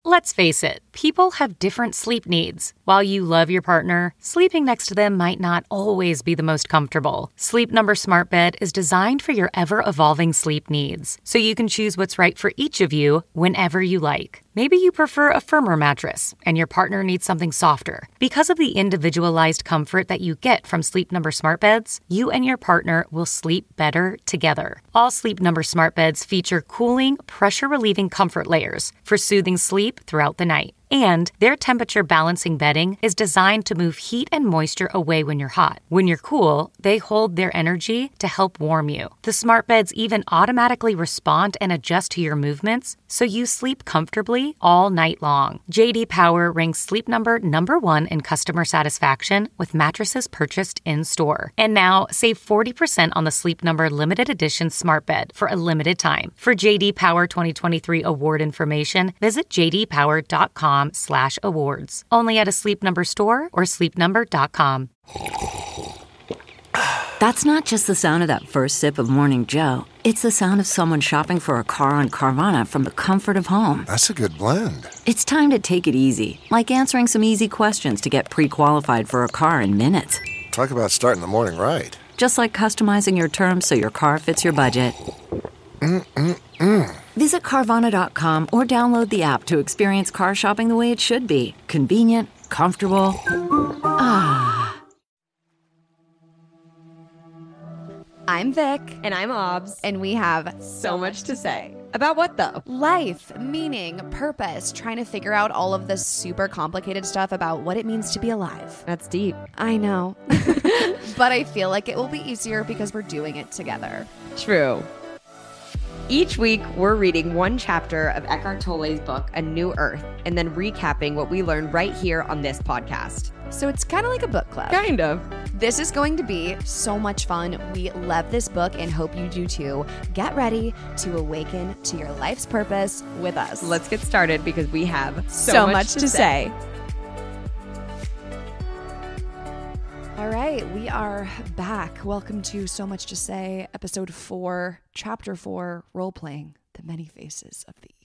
Let's face it, people have different sleep needs. While you love your partner, sleeping next to them might not always be the most comfortable. Sleep Number Smart Bed is designed for your ever-evolving sleep needs, so you can choose what's right for each of you whenever you like. Maybe you prefer a firmer mattress and your partner needs something softer. Because of the individualized comfort that you get from Sleep Number Smart Beds, you and your partner will sleep better together. All Sleep Number Smart Beds feature cooling, pressure-relieving comfort layers for soothing sleep throughout the night. And their temperature balancing bedding is designed to move heat and moisture away when you're hot. When you're cool, they hold their energy to help warm you. The smart beds even automatically respond and adjust to your movements, so you sleep comfortably all night long. JD Power ranks Sleep Number #1 in customer satisfaction with mattresses purchased in-store. And now, save 40% on the Sleep Number limited edition smart bed for a limited time. For JD Power 2023 award information, visit jdpower.com/awards. Only at a Sleep Number store or sleepnumber.com. That's not just the sound of that first sip of Morning Joe. It's the sound of someone shopping for a car on Carvana from the comfort of home. That's a good blend. It's time to take it easy, like answering some easy questions to get pre-qualified for a car in minutes. Talk about starting the morning right. Just like customizing your terms so your car fits your budget. Visit Carvana.com or download the app to experience car shopping the way it should be. Convenient, comfortable. I'm Vic. And I'm Obs. And we have So much to say. About what, though? Life, meaning, purpose, trying to figure out all of this super complicated stuff about what it means to be alive. That's deep. I know. But I feel like it will be easier because we're doing it together. True. Each week, we're reading one chapter of Eckhart Tolle's book, A New Earth, and then recapping what we learned right here on this podcast. So it's kind of like a book club. Kind of. This is going to be so much fun. We love this book and hope you do too. Get ready to awaken to your life's purpose with us. Let's get started because we have so much to say. All right, we are back. Welcome to So Much to Say, episode 4, chapter 4, role-playing, the many faces of the ego.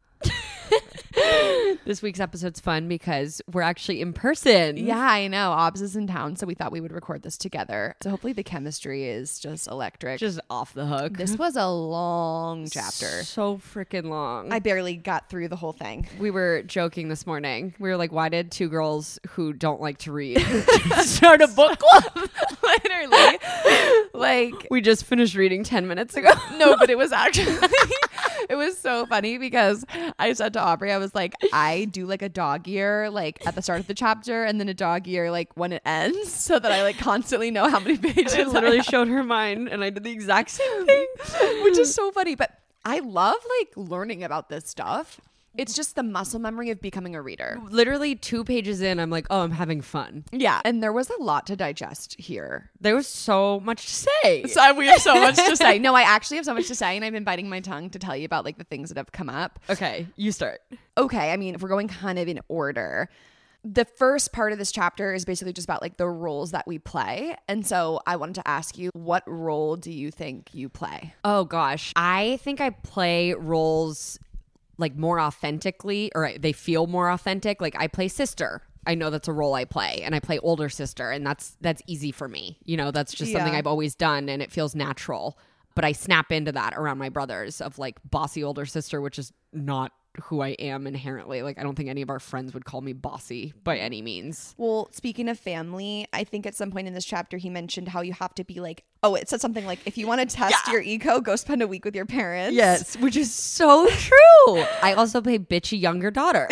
This week's episode's fun because we're actually in person. Yeah, I know. Obs is in town, so we thought we would record this together. So hopefully the chemistry is just electric. Just off the hook. This was a long chapter. So freaking long. I barely got through the whole thing. We were joking this morning. We were like, why did two girls who don't like to read start a book club? Literally. Like, we just finished reading 10 minutes ago. No, but it was actually... It was so funny because I said to Aubrey, I was like, I do like a dog ear like at the start of the chapter and then a dog ear like when it ends so that I like constantly know how many pages. I literally showed her mine and I did the exact same thing, which is so funny. But I love like learning about this stuff. It's just the muscle memory of becoming a reader. Literally 2 pages in, I'm like, oh, I'm having fun. Yeah. And there was a lot to digest here. There was so much to say. So we have so much to say. No, I actually have so much to say, and I've been biting my tongue to tell you about like the things that have come up. Okay, you start. Okay, I mean, if we're going kind of in order, the first part of this chapter is basically just about like the roles that we play. And so I wanted to ask you, what role do you think you play? Oh gosh, I think I play roles like more authentically, or they feel more authentic. Like I play sister. I know that's a role I play, and I play older sister, and that's easy for me. You know, that's just something I've always done and it feels natural. But I snap into that around my brothers of like bossy older sister, which is not who I am inherently. Like I don't think any of our friends would call me bossy by any means. Well, speaking of family, I think at some point in this chapter he mentioned how you have to be like, oh, it said something like, if you want to test your ego, go spend a week with your parents. Yes, which is so true. I also play bitchy younger daughter.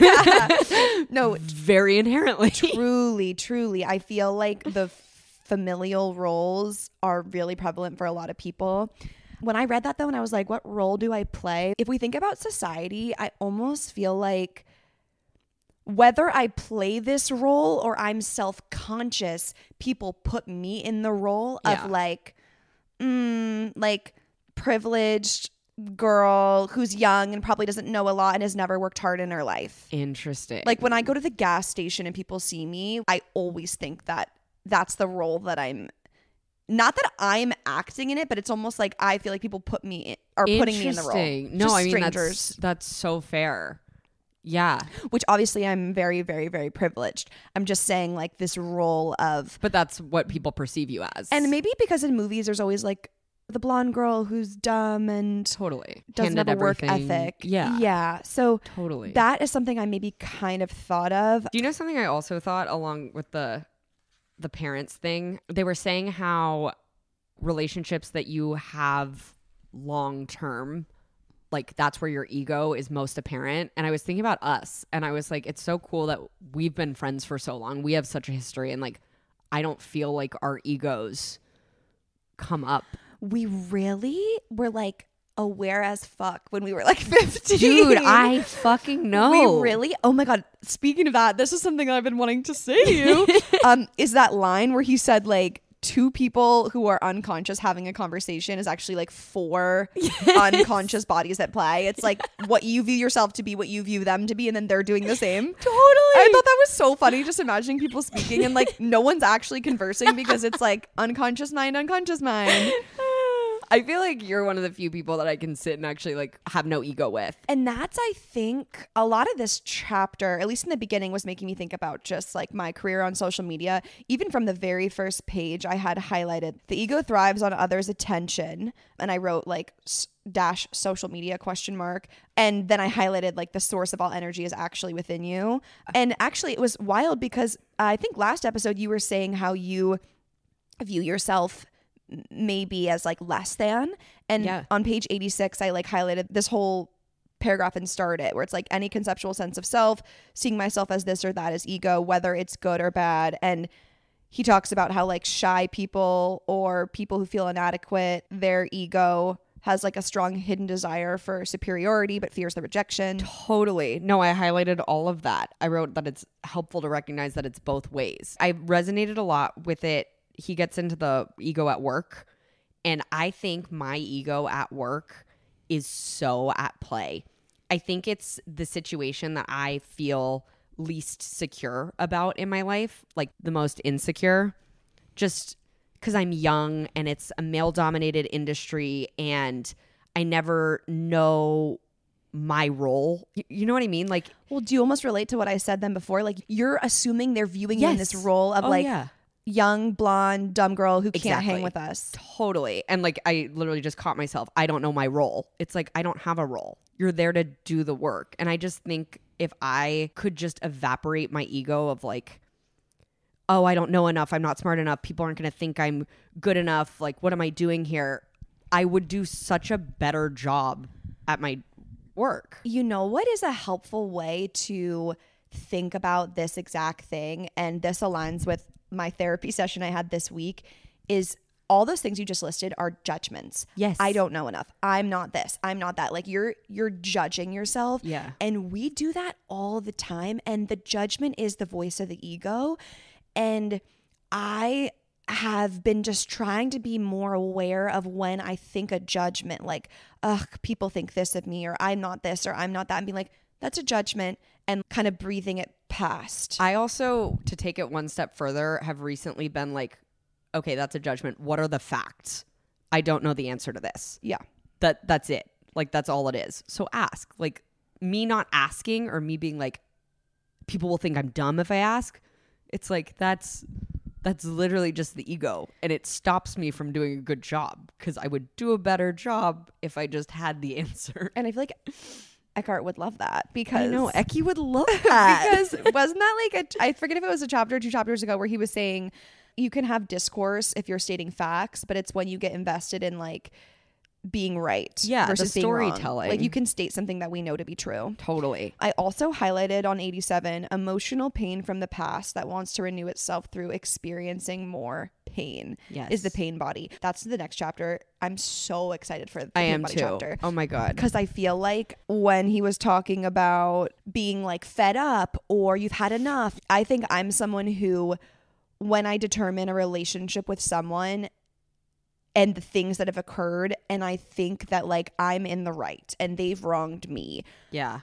No, very inherently. Truly. I feel like the familial roles are really prevalent for a lot of people. When I read that though, and I was like, what role do I play? If we think about society, I almost feel like whether I play this role or I'm self-conscious, people put me in the role of like privileged girl who's young and probably doesn't know a lot and has never worked hard in her life. Interesting. Like when I go to the gas station and people see me, I always think that that's the role that I'm. Not that I'm acting in it, but it's almost like I feel like people put me in, are putting me in the role. No, just I mean strangers. that's so fair. Yeah. which obviously I'm very, very, very privileged. I'm just saying like this role of, But that's what people perceive you as. and maybe because in movies there's always like the blonde girl who's dumb and totally doesn't have a work ethic. Yeah. So Totally. that is something I maybe kind of thought of. Do you know something I also thought along with the parents thing? They were saying how relationships that you have long term, like that's where your ego is most apparent. And I was thinking about us, and I was like, it's so cool that we've been friends for so long. We have such a history, and like I don't feel like our egos come up. We really were like aware as fuck when we were like 15. Dude, I fucking know. We really, oh my God. Speaking of that, this is something I've been wanting to say to you. Is that line where he said like, two people who are unconscious having a conversation is actually like four unconscious bodies at play. It's like what you view yourself to be, what you view them to be, and then they're doing the same. Totally. I thought that was so funny, just imagining people speaking and like no one's actually conversing because it's like unconscious mind, unconscious mind. I feel like you're one of the few people that I can sit and actually like have no ego with. And that's, I think, a lot of this chapter, at least in the beginning, was making me think about just like my career on social media. Even from the very first page, I had highlighted the ego thrives on others' attention. And I wrote like dash social media ? And then I highlighted like the source of all energy is actually within you. And actually it was wild because I think last episode you were saying how you view yourself maybe as like less than, and on page 86 I like highlighted this whole paragraph and started it where it's like any conceptual sense of self, seeing myself as this or that is ego, whether it's good or bad. And he talks about how like shy people or people who feel inadequate, their ego has like a strong hidden desire for superiority but fears the rejection. Totally. No, I highlighted all of that. I wrote that it's helpful to recognize that it's both ways. I resonated a lot with it. He gets into the ego at work, and I think my ego at work is so at play. I think it's the situation that I feel least secure about in my life, like the most insecure, just because I'm young and it's a male-dominated industry and I never know my role. You know what I mean? Like, well, do you almost relate to what I said then before? Like you're assuming they're viewing you in this role of young, blonde, dumb girl who can't hang with us. Totally. And like, I literally just caught myself. I don't know my role. It's like, I don't have a role. You're there to do the work. And I just think if I could just evaporate my ego of like, oh, I don't know enough, I'm not smart enough, people aren't going to think I'm good enough, like, what am I doing here? I would do such a better job at my work. You know what is a helpful way to think about this exact thing, and this aligns with my therapy session I had this week, is all those things you just listed are judgments. Yes. I don't know enough. I'm not this. I'm not that. Like you're judging yourself. Yeah. And we do that all the time. And the judgment is the voice of the ego. And I have been just trying to be more aware of when I think a judgment, like, ugh, people think this of me, or I'm not this, or I'm not that, and being like, that's a judgment, and kind of breathing it past. I also, to take it one step further, have recently been like, okay, that's a judgment. What are the facts? I don't know the answer to this. Yeah. That's it. Like, that's all it is. So ask. Like, me not asking or me being like, people will think I'm dumb if I ask. It's like, that's literally just the ego. And it stops me from doing a good job because I would do a better job if I just had the answer. And I feel like Eckhart would love that because I know Eckie would love that. Because wasn't that like I forget if it was a chapter or 2 chapters ago where he was saying you can have discourse if you're stating facts, but it's when you get invested in like being right versus the being wrong. storytelling. Like you can state something that we know to be true. Totally. I also highlighted on 87 emotional pain from the past that wants to renew itself through experiencing more pain. Yes. Is the pain body. That's the next chapter. I'm so excited for the pain body chapter. Oh my God. Because I feel like when he was talking about being like fed up or you've had enough, I think I'm someone who, when I determine a relationship with someone and the things that have occurred, and I think that like I'm in the right and they've wronged me. Yeah.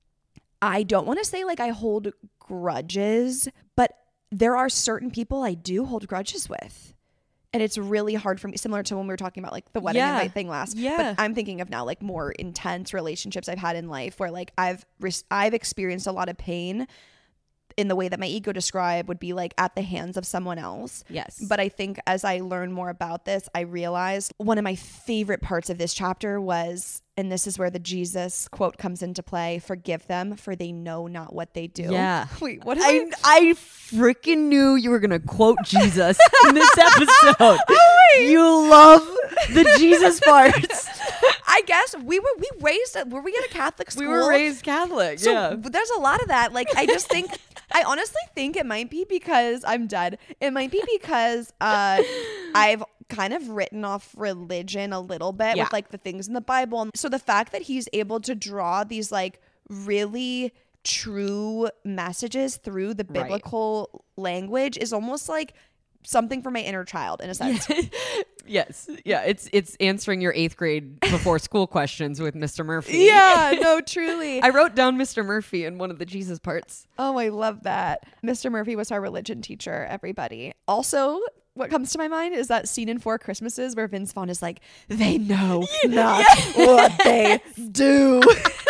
I don't want to say like I hold grudges, but there are certain people I do hold grudges with. And it's really hard for me, similar to when we were talking about like the wedding invite thing last. Yeah. But I'm thinking of now like more intense relationships I've had in life where like I've experienced a lot of pain in the way that my ego described would be like at the hands of someone else. Yes. But I think as I learned more about this, I realized one of my favorite parts of this chapter was, and this is where the Jesus quote comes into play, forgive them for they know not what they do. Yeah. Wait, what is I freaking knew you were going to quote Jesus in this episode. You love the Jesus parts. I guess we were we in a Catholic school? We were raised Catholic. So there's a lot of that. Like, I just think, I honestly think it might be because I'm dead. It might be because I've kind of written off religion a little bit with like the things in the Bible. So the fact that he's able to draw these like really true messages through the biblical language is almost like something for my inner child in a sense. Yes. Yeah. It's answering your 8th grade before school questions with Mr. Murphy. Yeah, no, truly. I wrote down Mr. Murphy in one of the Jesus parts. Oh, I love that. Mr. Murphy was our religion teacher, everybody. Also, what comes to my mind is that scene in Four Christmases where Vince Vaughn is like, they know not what they do.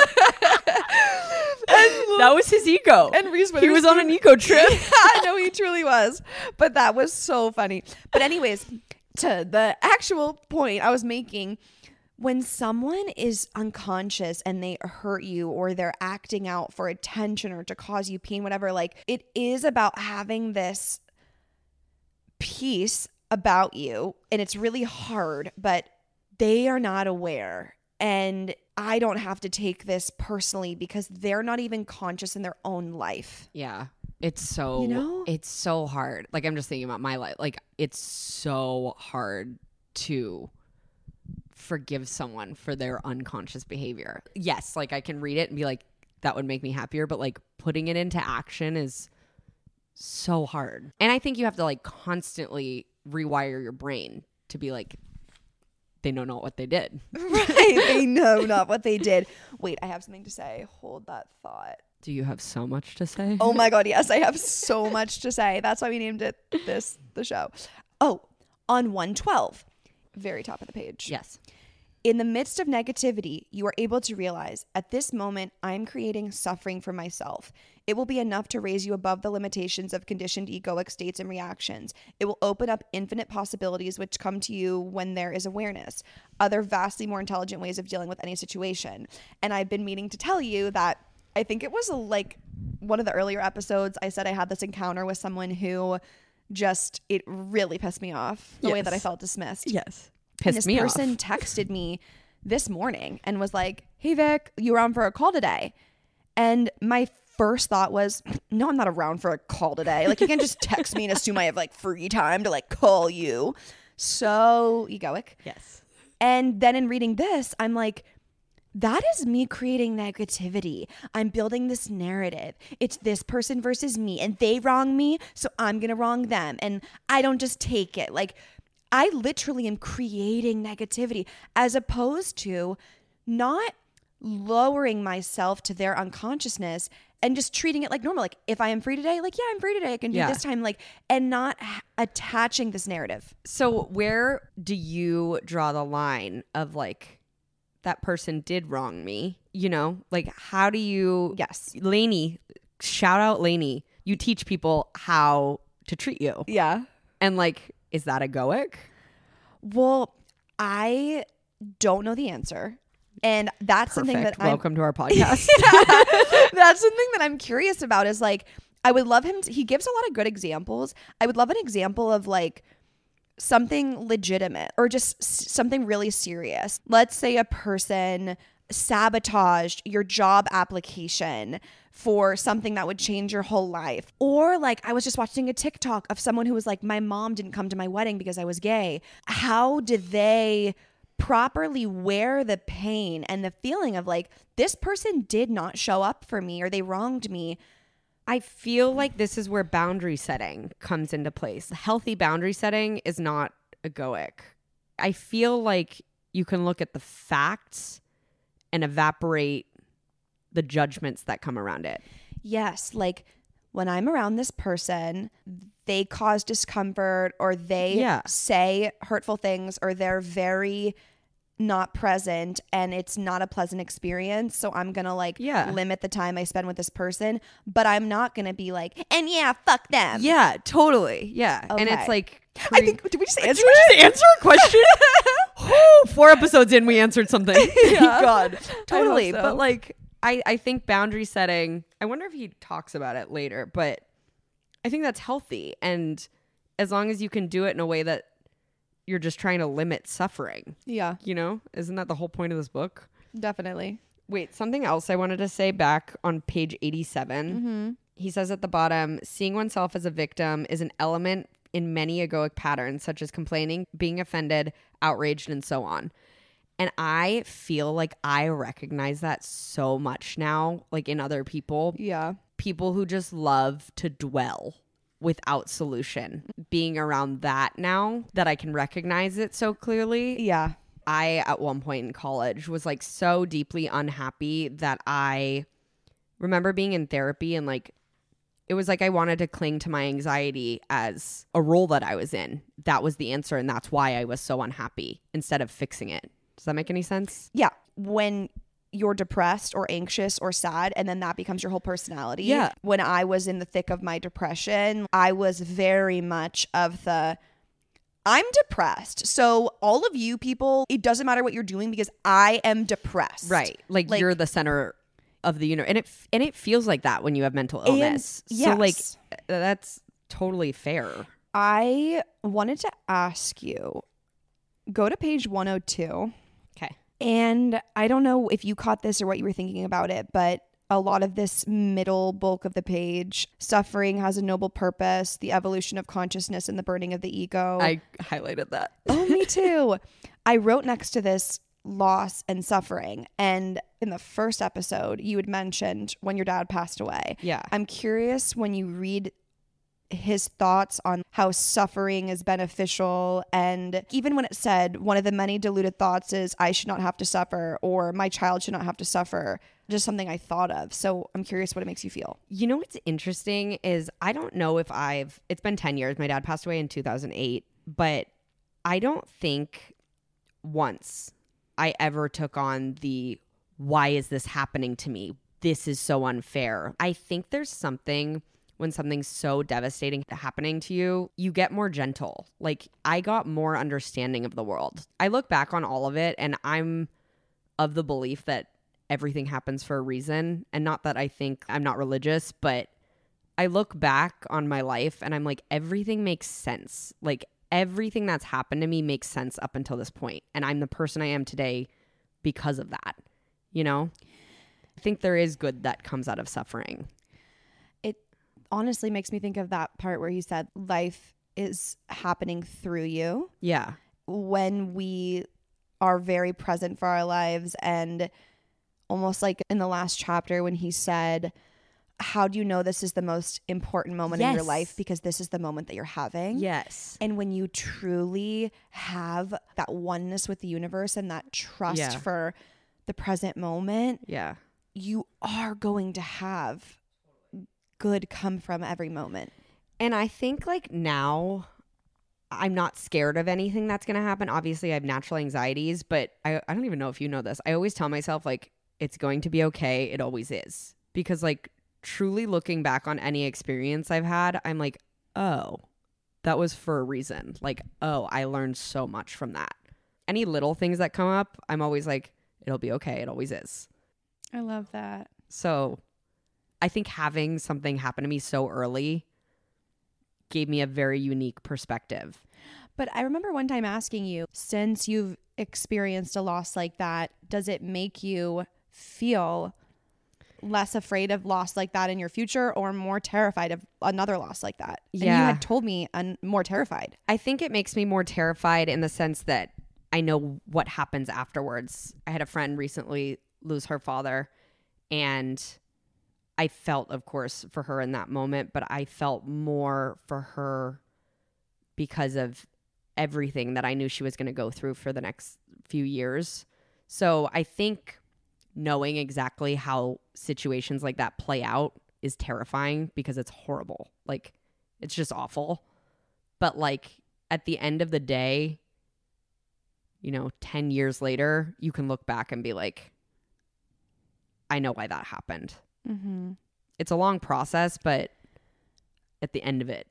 That was his ego. And Reese he was on an ego trip. I know he truly was. But that was so funny. But anyways, to the actual point I was making, when someone is unconscious and they hurt you or they're acting out for attention or to cause you pain, whatever, like it is about having this peace about you. And it's really hard, but they are not aware. And I don't have to take this personally because they're not even conscious in their own life. Yeah. It's so, it's so hard. Like, I'm just thinking about my life. Like, it's so hard to forgive someone for their unconscious behavior. Yes, like I can read it and be like, that would make me happier. But like putting it into action is so hard. And I think you have to like constantly rewire your brain to be like, they know not what they did. Right. They know not what they did. Wait, I have something to say. Hold that thought. Do you have so much to say? Oh my God, yes, I have so much to say. That's why we named it the show. Oh, on 112, very top of the page. Yes. In the midst of negativity, you are able to realize, at this moment, I'm creating suffering for myself. It will be enough to raise you above the limitations of conditioned egoic states and reactions. It will open up infinite possibilities which come to you when there is awareness, other vastly more intelligent ways of dealing with any situation. And I've been meaning to tell you that I think it was like one of the earlier episodes, I said I had this encounter with someone who just, it really pissed me off the way that I felt dismissed. Yes. This person texted me this morning and was like, hey, Vic, you around for a call today? And my first thought was, no, I'm not around for a call today. Like, you can't just text me and assume I have like free time to like call you. So egoic. Yes. And then in reading this, I'm like, that is me creating negativity. I'm building this narrative. It's this person versus me, and they wrong me, so I'm going to wrong them. And I don't just take it. Like, I literally am creating negativity as opposed to not lowering myself to their unconsciousness and just treating it like normal. Like, if I am free today, like, yeah, I'm free today. I can do this time. Like, and not attaching this narrative. So where do you draw the line of like, that person did wrong me? You know, like, how do you, Lainey, shout out Lainey. You teach people how to treat you. Yeah. And like, is that egoic? Well, I don't know the answer. And that's something that Welcome to our podcast. That's something that I'm curious about is like, I would love him. He gives a lot of good examples. I would love an example of like something legitimate or just something really serious. Let's say a person sabotaged your job application for something that would change your whole life. Or like, I was just watching a TikTok of someone who was like, my mom didn't come to my wedding because I was gay. How did they properly wear the pain and the feeling of like, this person did not show up for me or they wronged me? I feel like this is where boundary setting comes into place. Healthy boundary setting is not egoic. I feel like you can look at the facts and evaporate the judgments that come around it. Yes, like when I'm around this person, they cause discomfort or they say hurtful things or they're very not present and it's not a pleasant experience. So I'm going to like limit the time I spend with this person, but I'm not going to be like, and fuck them. Yeah, totally. Yeah. Okay. And it's like, I think, did we just answer answer a question? 4 episodes in, we answered something. Yeah. God, totally. so. But like, I think boundary setting, I wonder if he talks about it later, but I think that's healthy. And as long as you can do it in a way that you're just trying to limit suffering. Yeah. You know, isn't that the whole point of this book? Definitely. Wait, something else I wanted to say back on page 87. Mm-hmm. He says at the bottom, seeing oneself as a victim is an element in many egoic patterns, such as complaining, being offended, outraged, and so on. And I feel like I recognize that so much now, like in other people. Yeah. People who just love to dwell without solution. Being around that now that I can recognize it so clearly. Yeah. I, at one point in college, was like so deeply unhappy that I remember being in therapy and like, it was like I wanted to cling to my anxiety as a role that I was in. That was the answer. And that's why I was so unhappy instead of fixing it. Does that make any sense? Yeah. When you're depressed or anxious or sad and then that becomes your whole personality. Yeah. When I was in the thick of my depression, I was very much of the I'm depressed. So all of you people, it doesn't matter what you're doing because I am depressed. Right. Like you're the center of the universe. And it feels like that when you have mental illness. So like that's totally fair. I wanted to ask you, go to page 102. Okay. And I don't know if you caught this or what you were thinking about it, but a lot of this middle bulk of the page, suffering has a noble purpose, the evolution of consciousness and the burning of the ego. I highlighted that. Oh, me too. I wrote next to this loss and suffering. And in the first episode, you had mentioned when your dad passed away. Yeah. I'm curious when you read his thoughts on how suffering is beneficial. And even when it said one of the many diluted thoughts is I should not have to suffer or my child should not have to suffer, just something I thought of. So I'm curious what it makes you feel. You know what's interesting is I don't know if it's been 10 years. My dad passed away in 2008, but I don't think once I ever took on the why is this happening to me? This is so unfair. I think there's something when something's so devastating happening to you, you get more gentle. Like I got more understanding of the world. I look back on all of it and I'm of the belief that everything happens for a reason. And not that I think I'm not religious, but I look back on my life and I'm like, everything makes sense. Like everything that's happened to me makes sense up until this point. And I'm the person I am today because of that, you know? I think there is good that comes out of suffering. Honestly makes me think of that part where he said life is happening through you. Yeah. When we are very present for our lives, and almost like in the last chapter when he said, how do you know this is the most important moment in your life? Because this is the moment that you're having. Yes. And when you truly have that oneness with the universe and that trust for the present moment, you are going to have good come from every moment. And I think like now I'm not scared of anything that's going to happen. Obviously I have natural anxieties, but I don't even know if you know this. I always tell myself like, it's going to be okay. It always is. Because like truly looking back on any experience I've had, I'm like, oh, that was for a reason. Like, oh, I learned so much from that. Any little things that come up, I'm always like, it'll be okay. It always is. I love that. So I think having something happen to me so early gave me a very unique perspective. But I remember one time asking you, since you've experienced a loss like that, does it make you feel less afraid of loss like that in your future or more terrified of another loss like that? And you had told me more terrified. I think it makes me more terrified in the sense that I know what happens afterwards. I had a friend recently lose her father, and I felt, of course, for her in that moment, but I felt more for her because of everything that I knew she was going to go through for the next few years. So I think knowing exactly how situations like that play out is terrifying because it's horrible. Like, it's just awful. But like at the end of the day, 10 years later, you can look back and be like, I know why that happened. Mm-hmm. It's a long process, but at the end of it.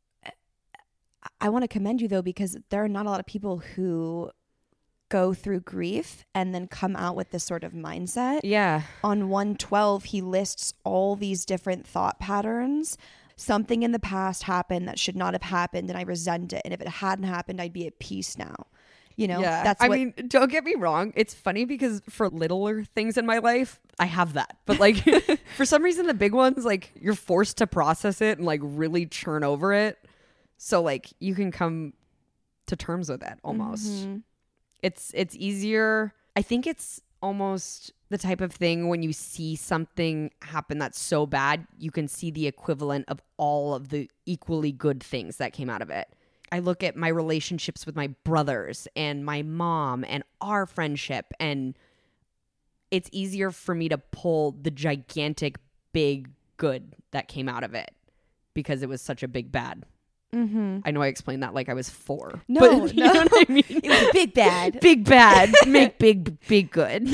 I want to commend you, though, because there are not a lot of people who go through grief and then come out with this sort of mindset. Yeah. On 112, he lists all these different thought patterns. Something in the past happened that should not have happened, and I resent it. And if it hadn't happened, I'd be at peace now. Yeah. That's I mean, don't get me wrong. It's funny because for littler things in my life, I have that. But like for some reason, the big ones, like you're forced to process it and like really churn over it. So like you can come to terms with it almost. Mm-hmm. It's easier. I think it's almost the type of thing when you see something happen that's so bad, you can see the equivalent of all of the equally good things that came out of it. I look at my relationships with my brothers and my mom and our friendship, and it's easier for me to pull the gigantic big good that came out of it because it was such a big bad. Mm-hmm. I know I explained that like I was 4. No, but you know what I mean? It was a big bad. Big bad, make big good.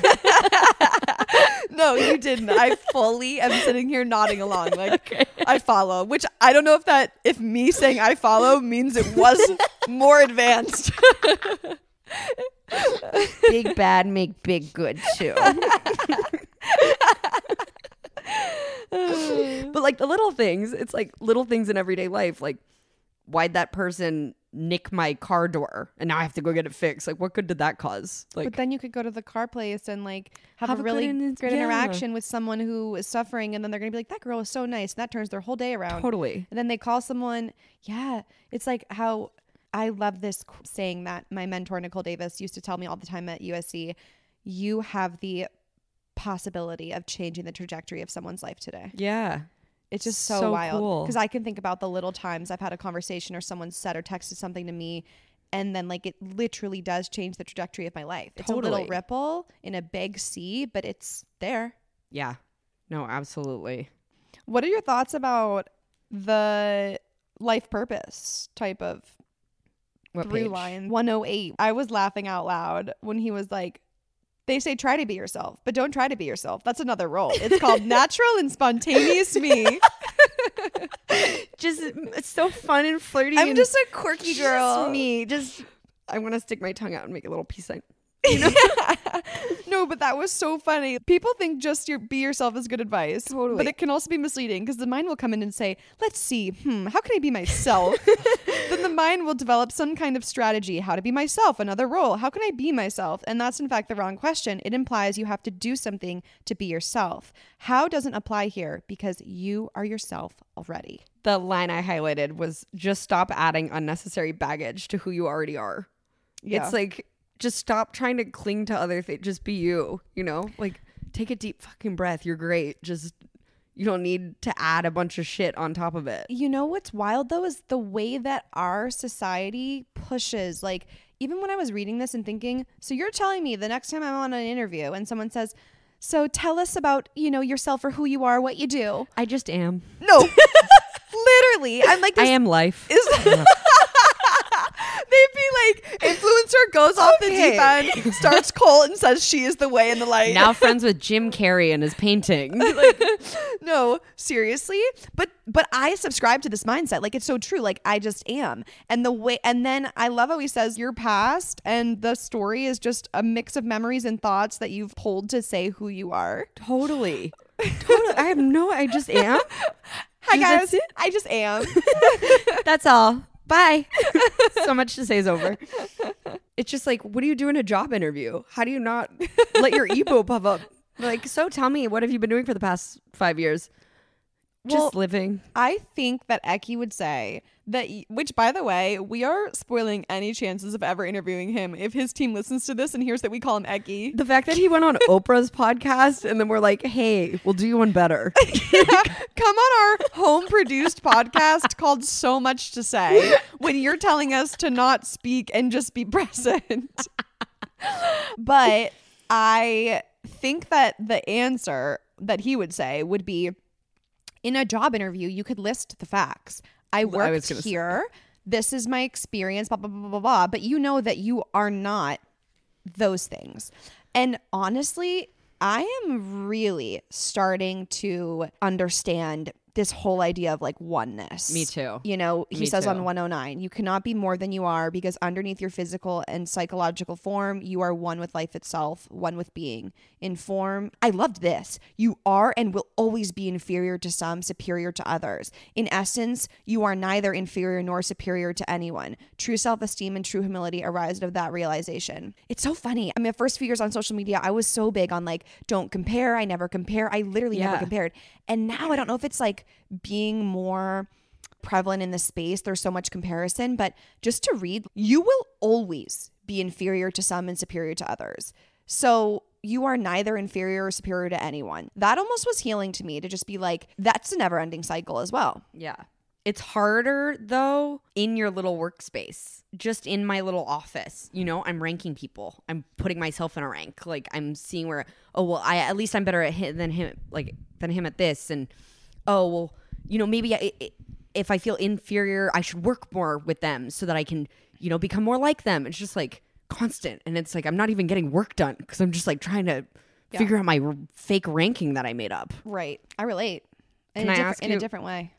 No, you didn't. I fully am sitting here nodding along. Like, okay. I follow, which I don't know if me saying I follow means it was more advanced. Big bad, make big good too. But like the little things, it's like little things in everyday life. Like, why'd that person nick my car door and now I have to go get it fixed? Like, what good did that cause? Like, but then you could go to the car place and like have a a really good great yeah. interaction with someone who is suffering, and then they're gonna be like, that girl was so nice, and that turns their whole day around. Totally. And then they call someone. Yeah, it's like how I love this saying that my mentor Nicole Davis used to tell me all the time at USC. You have the possibility of changing the trajectory of someone's life today. Yeah. It's just so wild because cool. I can think about the little times I've had a conversation or someone said or texted something to me, and then like it literally does change the trajectory of my life. It's Totally. a little ripple in a big sea, but it's there. Yeah. No, absolutely. What are your thoughts about the life purpose type of What through page? line? 108. I was laughing out loud when he was like, they say try to be yourself, but don't try to be yourself. That's another role. It's called natural and spontaneous me. Just, it's so fun and flirty. I'm and just a quirky girl. Just me. Just, I want to stick my tongue out and make a little peace sign. No, but that was so funny. People think just be yourself is good advice. Totally. But it can also be misleading because the mind will come in and say, let's see, how can I be myself? Then the mind will develop some kind of strategy, how to be myself, another role. How can I be myself? And that's in fact the wrong question. It implies you have to do something to be yourself. How doesn't apply here because you are yourself already. The line I highlighted was just stop adding unnecessary baggage to who you already are. Yeah. It's like, just stop trying to cling to other things. Just be you, like take a deep fucking breath. You're great. Just, you don't need to add a bunch of shit on top of it. You know what's wild though is the way that our society pushes. Like even when I was reading this and thinking, so you're telling me the next time I'm on an interview and someone says, so tell us about, yourself or who you are, what you do. I just am. No, literally. I'm like, I am life. They'd be like, influencer goes off the deep end, starts cult and says she is the way and the light. Now friends with Jim Carrey and his painting. No, seriously. But I subscribe to this mindset. Like it's so true. Like I just am. And then I love how he says your past and the story is just a mix of memories and thoughts that you've pulled to say who you are. Totally. I just am. Hi guys. That's it? I just am. That's all. Bye. So much to say is over. It's just like, what do you do in a job interview? How do you not let your ego pop up? Like, so tell me, what have you been doing for the past 5 years? Just living. I think that Eki would say that, which by the way, we are spoiling any chances of ever interviewing him if his team listens to this and hears that we call him Eki. The fact that he went on Oprah's podcast and then we're like, hey, we'll do you one better. Come on our home produced podcast called So Much to Say when you're telling us to not speak and just be present. But I think that the answer that he would say would be, In a job interview, you could list the facts. I worked here. This is my experience, blah, blah, blah, blah, blah. But you know that you are not those things. And honestly, I am really starting to understand this whole idea of like oneness. Me too. You know, he says too. on 109, you cannot be more than you are because underneath your physical and psychological form, you are one with life itself, one with being. In form, I loved this. You are and will always be inferior to some, superior to others. In essence, you are neither inferior nor superior to anyone. True self-esteem and true humility arise out of that realization. It's so funny. I mean, the first few years on social media, I was so big on like, don't compare. I never compare. I literally never compared. And now I don't know if it's like being more prevalent in the space. There's so much comparison, but just to read, you will always be inferior to some and superior to others. So you are neither inferior or superior to anyone. That almost was healing to me, to just be like, that's a never ending cycle as well. Yeah. It's harder though in your little workspace, just in my little office. You know, I'm ranking people. I'm putting myself in a rank. Like I'm seeing where, oh, well, at least I'm better at than him at this. And oh, well, you know, maybe if I feel inferior, I should work more with them so that I can, you know, become more like them. It's just like constant. And it's like, I'm not even getting work done because I'm just like trying to figure out my fake ranking that I made up. Right. I relate. In a different way.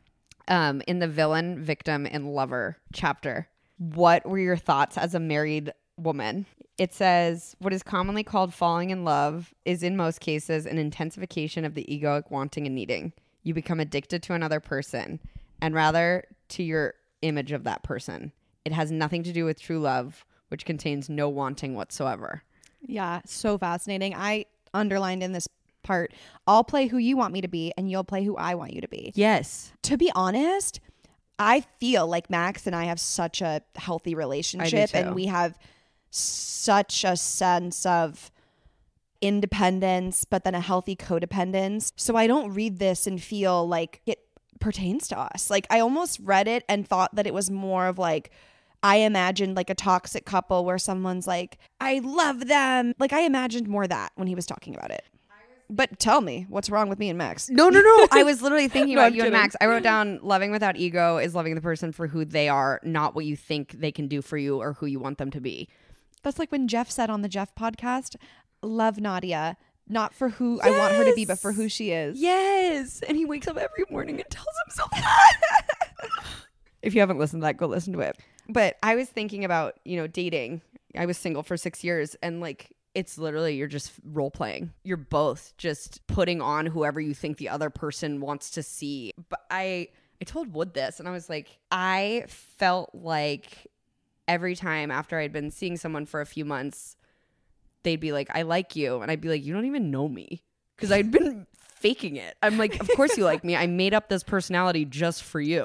In the villain, victim, and lover chapter, what were your thoughts as a married woman? It says, what is commonly called falling in love is in most cases an intensification of the egoic wanting and needing. You become addicted to another person and rather to your image of that person. It has nothing to do with true love, which contains no wanting whatsoever. Yeah, so fascinating. I underlined in this part, I'll play who you want me to be and you'll play who I want you to be. Yes. To be honest, I feel like Max and I have such a healthy relationship and we have such a sense of independence, but then a healthy codependence. So I don't read this and feel like it pertains to us. Like I almost read it and thought that it was more of like, I imagined like a toxic couple where someone's like, I love them. Like I imagined more that when he was talking about it. But tell me, what's wrong with me and Max? No. I was literally thinking about you and Max. I wrote down loving without ego is loving the person for who they are, not what you think they can do for you or who you want them to be. That's like when Jeff said on the Jeff podcast, love Nadia, not for who I want her to be, but for who she is. Yes. And he wakes up every morning and tells himself that. If you haven't listened to that, go listen to it. But I was thinking about, you know, dating. I was single for 6 years and like, it's literally, you're just role playing. You're both just putting on whoever you think the other person wants to see. But I told Wood this and I was like, I felt like every time after I'd been seeing someone for a few months, they'd be like, I like you. And I'd be like, you don't even know me. Because I'd been faking it. I'm like, of course you like me. I made up this personality just for you.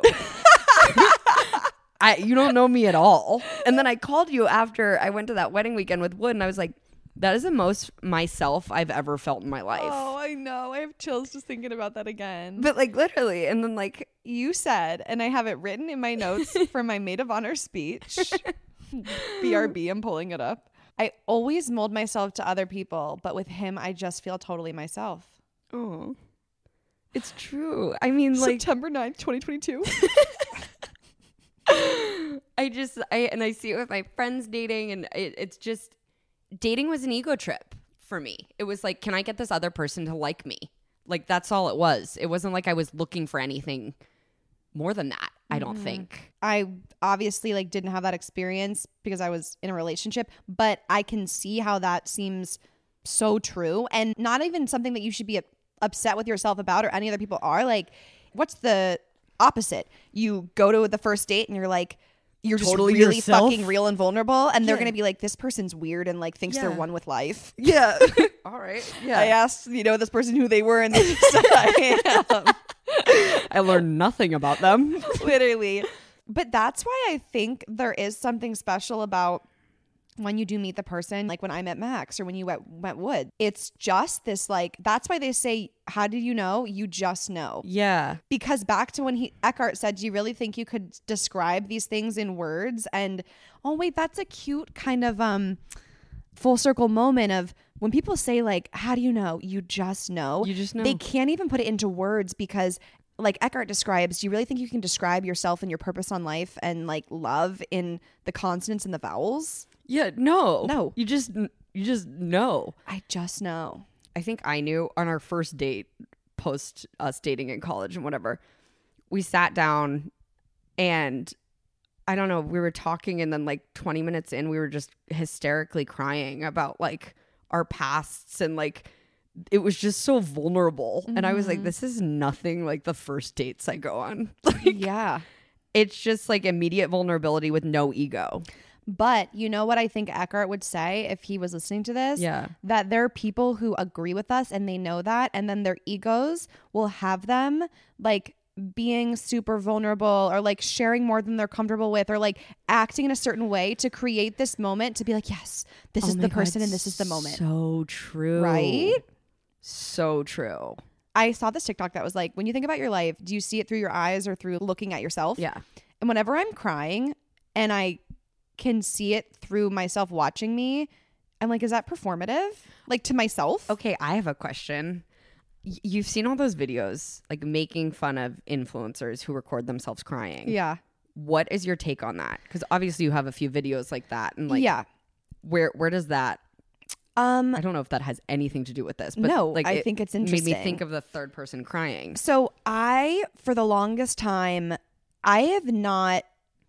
You don't know me at all. And then I called you after I went to that wedding weekend with Wood and I was like, that is the most myself I've ever felt in my life. Oh, I know. I have chills just thinking about that again. But like literally. And then like you said, and I have it written in my notes for my maid of honor speech. BRB, I'm pulling it up. I always mold myself to other people, but with him, I just feel totally myself. Oh, it's true. I mean, like September 9th, 2022. I see it with my friends dating and it's just, dating was an ego trip for me. It was like, can I get this other person to like me? Like, that's all it was. It wasn't like I was looking for anything more than that, I don't think. I obviously like didn't have that experience because I was in a relationship, but I can see how that seems so true and not even something that you should be upset with yourself about or any other people are. Like, what's the opposite? You go to the first date and you're like, you're totally just really yourself. Fucking real and vulnerable and they're going to be like, this person's weird and like thinks they're one with life. Yeah. All right. Yeah. I asked, this person who they were and they said I am. I learned nothing about them. Literally. But that's why I think there is something special about when you do meet the person, like when I met Max or when you met Wood. It's just this like, that's why they say, how do you know? You just know. Yeah. Because back to when Eckhart said, do you really think you could describe these things in words? And oh wait, that's a cute kind of full circle moment of when people say like, how do you know? You just know. You just know. They can't even put it into words because like Eckhart describes, do you really think you can describe yourself and your purpose on life and like love in the consonants and the vowels? Yeah, no. No. You just know. I just know. I think I knew on our first date post us dating in college and whatever. We sat down and I don't know, we were talking and then like 20 minutes in we were just hysterically crying about like our pasts and like it was just so vulnerable. And I was like, this is nothing like the first dates I go on. Like, Yeah. it's just like immediate vulnerability with no ego. But you know what I think Eckhart would say if he was listening to this? Yeah. That there are people who agree with us and they know that. And then their egos will have them like being super vulnerable or like sharing more than they're comfortable with or like acting in a certain way to create this moment to be like, yes, this is the person and this is the moment. So true. Right? So true. I saw this TikTok that was like, when you think about your life, do you see it through your eyes or through looking at yourself? Yeah. And whenever I'm crying and I can see it through myself watching me, I'm like, is that performative? Like to myself? Okay, I have a question. You've seen all those videos like making fun of influencers who record themselves crying. Yeah. What is your take on that? Because obviously you have a few videos like that, and like, yeah. where does that? I don't know if that has anything to do with this, but No, like, I think it's Made interesting. me think of the third person crying. So for the longest time, I have not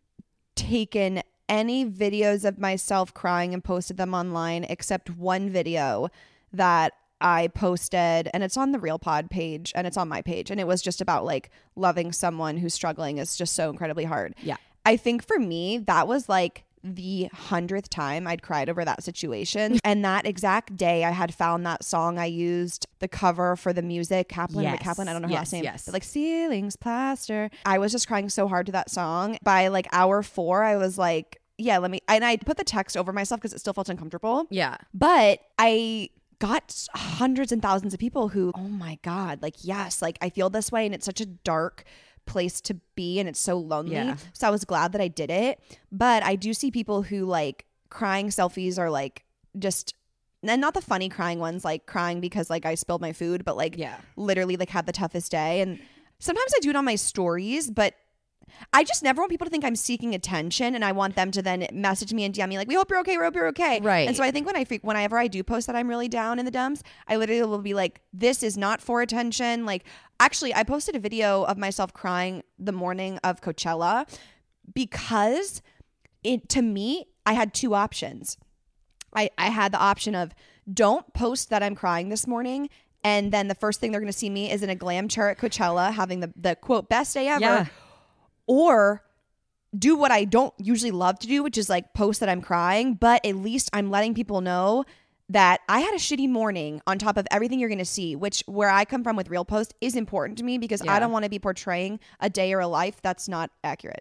taken any videos of myself crying and posted them online except one video that I posted, and it's on the Real Pod page and it's on my page, and it was just about like loving someone who's struggling is just so incredibly hard. Yeah. I think for me, that was like the 100th time I'd cried over that situation. And that exact day I had found that song. I used the cover for the music, Kaplan, Yes. Rick Kaplan, I don't know her last name, Yes. but like ceilings plaster. I was just crying so hard to that song. By like hour 4, I was like, yeah, and I put the text over myself because it still felt uncomfortable. Yeah. But I got hundreds and thousands of people who, oh my God, like, yes, like I feel this way. And it's such a dark place to be and it's so lonely. Yeah. So I was glad that I did it. But I do see people who like crying selfies are like just, and not the funny crying ones, like crying because like I spilled my food, but like literally like had the toughest day. And sometimes I do it on my stories, but I just never want people to think I'm seeking attention, and I want them to then message me and DM me like, we hope you're okay, we hope you're okay. Right. And so I think whenever I do post that I'm really down in the dumps, I literally will be like, this is not for attention. Like, actually, I posted a video of myself crying the morning of Coachella because to me, I had two options. I had the option of don't post that I'm crying this morning, and then the first thing they're going to see me is in a glam chair at Coachella having the quote best day ever. Yeah. Or do what I don't usually love to do, which is like post that I'm crying, but at least I'm letting people know that I had a shitty morning on top of everything you're going to see, which where I come from with Real Post is important to me because I don't want to be portraying a day or a life that's not accurate.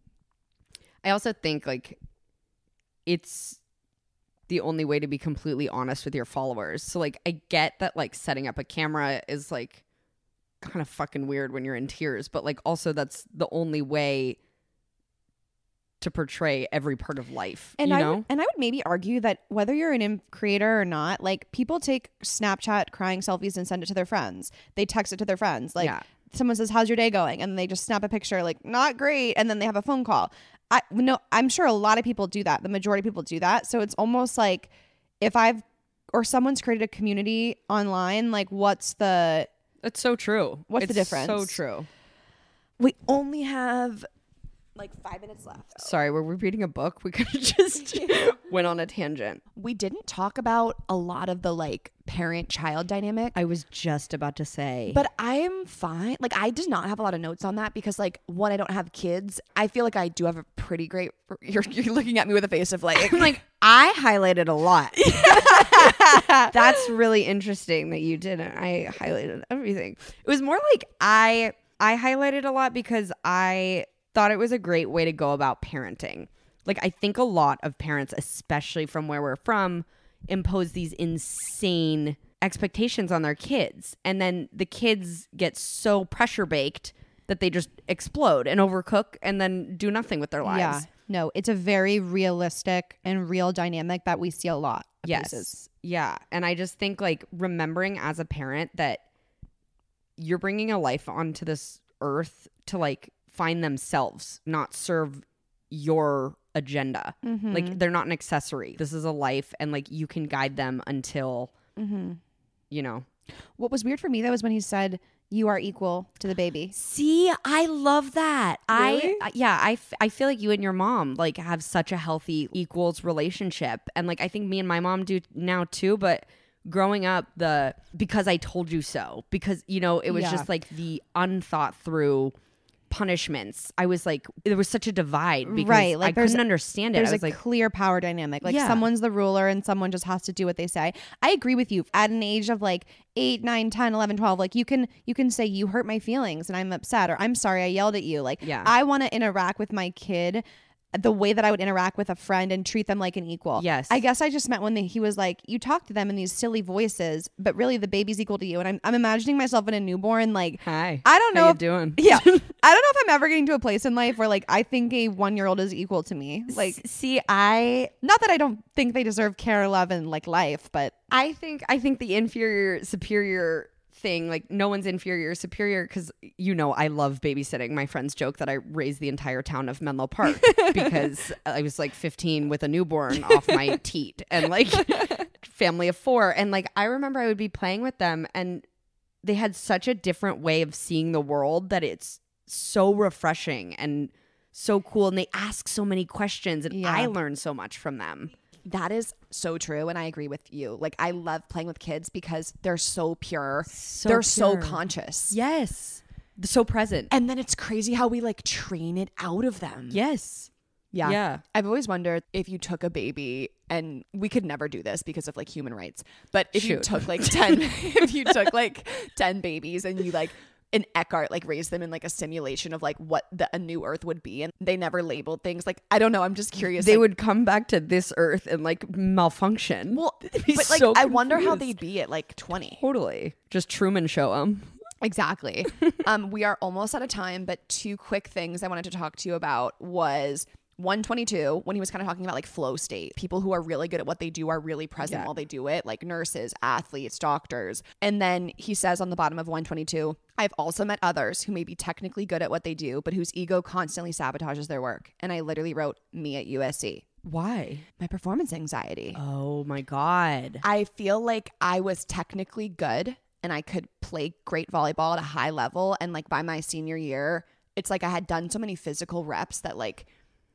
I also think like it's the only way to be completely honest with your followers. So like I get that like setting up a camera is like kind of fucking weird when you're in tears, but like also that's the only way to portray every part of life. And you I know? would maybe argue that whether you're an creator or not, like people take Snapchat crying selfies and send it to their friends. They text it to their friends. Like someone says, "How's your day going?" and they just snap a picture like, "Not great," and then they have a phone call. I'm sure a lot of people do that. The majority of people do that. So it's almost like if someone's created a community online, like That's so true. What's the difference? So true. We only have like 5 minutes left. Sorry, we're reading a book. We could have just went on a tangent. We didn't talk about a lot of the like parent-child dynamic. I was just about to say. But I'm fine. Like I did not have a lot of notes on that because like one, I don't have kids. I feel like I do have a pretty great, you're looking at me with a face of like. I'm like, I highlighted a lot. That's really interesting that you didn't. I highlighted everything. It was more like I highlighted a lot because I thought it was a great way to go about parenting. Like I think a lot of parents, especially from where we're from, impose these insane expectations on their kids. And then the kids get so pressure baked that they just explode and overcook and then do nothing with their lives. Yeah. No, it's a very realistic and real dynamic that we see a lot of cases. Yeah. And I just think like remembering as a parent that you're bringing a life onto this earth to like find themselves, not serve your agenda. Like they're not an accessory. This is a life, and like you can guide them until you know. What was weird for me though is when he said you are equal to the baby. See, I love that. Really? I feel like you and your mom like have such a healthy equals relationship, and like I think me and my mom do now too. But growing up, because I told you so, because you know it was just like the unthought through punishments. I was like, there was such a divide because Right, like I couldn't understand it. There's I was a like, clear power dynamic. Like Yeah. someone's the ruler and someone just has to do what they say. I agree with you. At an age of like 8, 9, 10, 11, 12, like you can say you hurt my feelings and I'm upset, or I'm sorry I yelled at you. Like Yeah. I want to interact with my kid the way that I would interact with a friend and treat them like an equal. Yes. I guess I just meant when he was like, you talk to them in these silly voices, but really the baby's equal to you. And I'm imagining myself in a newborn, like, hi, I don't know how you if- doing? yeah, I don't know if I'm ever getting to a place in life where like I think a 1-year-old is equal to me. Like, See, I not that I don't think they deserve care, love, and like life, but think the inferior superior thing, like no one's inferior or superior, because you know I love babysitting. My friends joke that I raised the entire town of Menlo Park because I was like 15 with a newborn off my teat and like family of 4, and like I remember I would be playing with them and they had such a different way of seeing the world that it's so refreshing and so cool, and they ask so many questions, and Yeah. I learn so much from them. that is so true. And I agree with you. Like, I love playing with kids because they're so pure. They're so pure. conscious. Yes, so present. And then it's crazy how we like train it out of them. Yes. Yeah. Yeah. I've always wondered if you took a baby, and we could never do this because of like human rights, but if you Shoot. took like 10, if you took like 10 babies and you like in Eckhart, like raised them in like a simulation of like what a new earth would be, and they never labeled things. Like, I don't know. I'm just curious. They like, would come back to this earth and like malfunction. well, They'd be but like, so I wonder how confused. they'd be at like 20. Totally. Just Truman show them. Exactly. We are almost out of time, but 2 quick things I wanted to talk to you about was 122, when he was kind of talking about like flow state. People who are really good at what they do are really present while they do it, like nurses, athletes, doctors. And then he says on the bottom of 122, I've also met others who may be technically good at what they do, but whose ego constantly sabotages their work. And I literally wrote me at USC. Why? My performance anxiety. Oh my God. I feel like I was technically good and I could play great volleyball at a high level. And like by my senior year, it's like I had done so many physical reps that like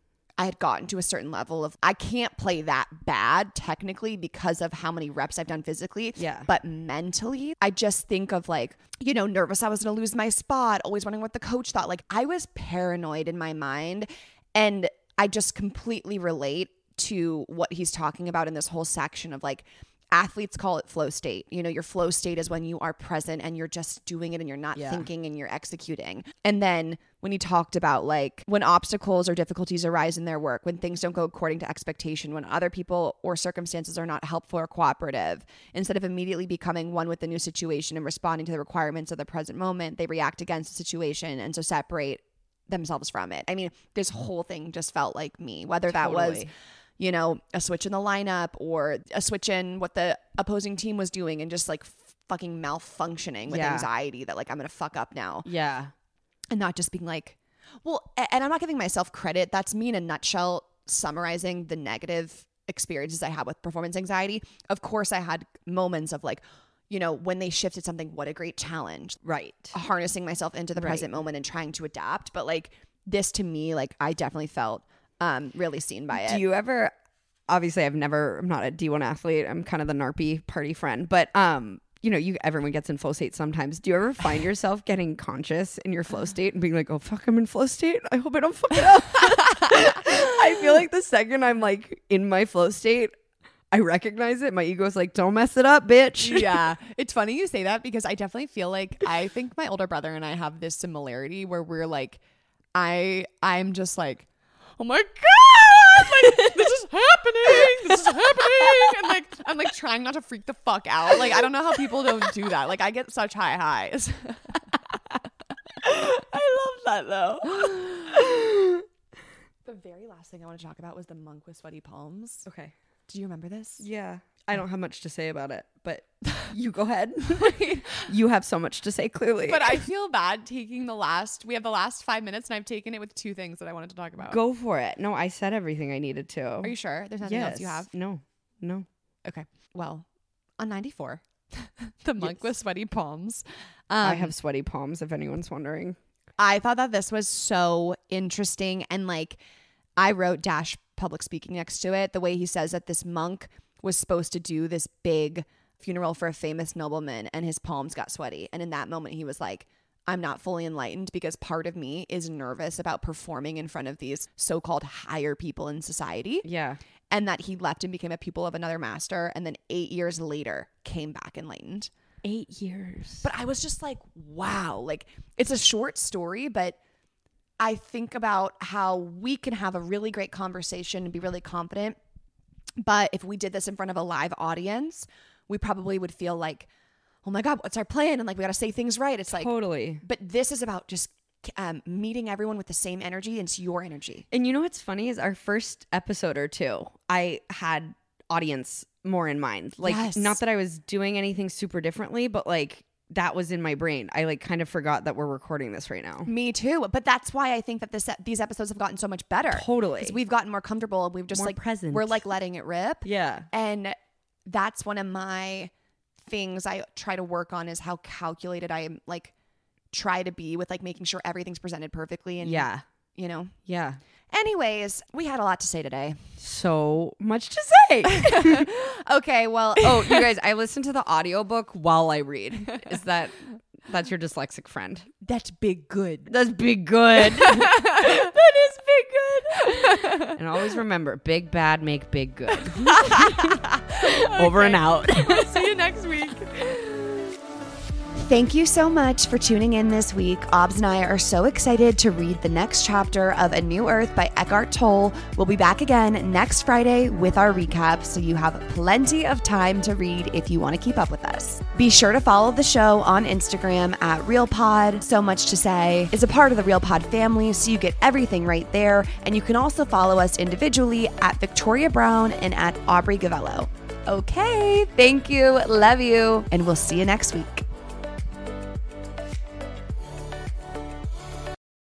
I had gotten to a certain level of I can't play that bad technically because of how many reps I've done physically. Yeah. But mentally, I just think of like, you know, nervous I was going to lose my spot, always wondering what the coach thought. Like I was paranoid in my mind, and I just completely relate to what he's talking about in this whole section of like, athletes call it flow state. You know, your flow state is when you are present and you're just doing it and you're not thinking and you're executing. And then when he talked about like when obstacles or difficulties arise in their work, when things don't go according to expectation, when other people or circumstances are not helpful or cooperative, instead of immediately becoming one with the new situation and responding to the requirements of the present moment, they react against the situation and so separate themselves from it. I mean, this whole thing just felt like me, whether that was Totally. you know, a switch in the lineup or a switch in what the opposing team was doing and just like fucking malfunctioning with Yeah. anxiety that like I'm going to fuck up now, Yeah. and not just being like, well, and I'm not giving myself credit. That's me in a nutshell summarizing the negative experiences I had with performance anxiety. Of course, I had moments of like, you know, when they shifted something, what a great challenge. Right. Harnessing myself into the present moment and trying to adapt. But like this to me, like I definitely felt really seen by it. Do you ever, obviously I'm not a D1 athlete. I'm kind of the narpy party friend, but you know, everyone gets in flow state sometimes. Do you ever find yourself getting conscious in your flow state and being like, oh fuck, I'm in flow state. I hope I don't fuck it up. I feel like the second I'm like in my flow state, I recognize it. My ego's like, don't mess it up, bitch. Yeah. It's funny you say that because I definitely feel like I think my older brother and I have this similarity where we're like, I'm just like, oh my God, like this is happening. And like, I'm like trying not to freak the fuck out. Like, I don't know how people don't do that. Like I get such high highs. I love that though. The very last thing I want to talk about was the monk with sweaty palms. Okay. Do you remember this? Yeah. I don't have much to say about it, but You go ahead. You have so much to say, clearly. But I feel bad taking we have the last 5 minutes and I've taken it with two things that I wanted to talk about. Go for it. No, I said everything I needed to. Are you sure? There's nothing else you have? No. Okay. Well, on 94, the monk with sweaty palms. I have sweaty palms, if anyone's wondering. I thought that this was so interesting. And like, I wrote dash public speaking next to it. The way he says that this monk was supposed to do this big funeral for a famous nobleman and his palms got sweaty. And in that moment, he was like, I'm not fully enlightened because part of me is nervous about performing in front of these so-called higher people in society. Yeah. And that he left and became a pupil of another master. And then 8 years later came back enlightened. 8 years. But I was just like, wow, like it's a short story, but I think about how we can have a really great conversation and be really confident. But if we did this in front of a live audience, we probably would feel like, oh my God, what's our plan? And like, we got to say things right. It's like, totally. But this is about just meeting everyone with the same energy. And it's your energy. And you know what's funny is our first episode or two, I had audience more in mind. Like, Yes. not that I was doing anything super differently, but like that was in my brain. I like kind of forgot that we're recording this right now. Me too. But that's why I think that these episodes have gotten so much better. Totally. Because we've gotten more comfortable and we've just More like, present. we're like letting it rip. Yeah. And that's one of my things I try to work on is how calculated I am, like try to be with like making sure everything's presented perfectly. And Yeah. you know, Yeah. anyways, we had a lot to say today. So much to say. Okay. Well, Oh, you guys, I listen to the audiobook while I read. That's your dyslexic friend? that's big good. That's big good. That is big good. And always remember, big bad make big good. Over and out. See you next week. Thank you so much for tuning in this week. Obs and I are so excited to read the next chapter of A New Earth by Eckhart Tolle. We'll be back again next Friday with our recap, so you have plenty of time to read if you want to keep up with us. Be sure to follow the show on Instagram at RealPod. So Much to Say is a part of the RealPod family, so you get everything right there. And you can also follow us individually at Victoria Brown and at Aubrey Gavello. Okay, thank you, love you, and we'll see you next week.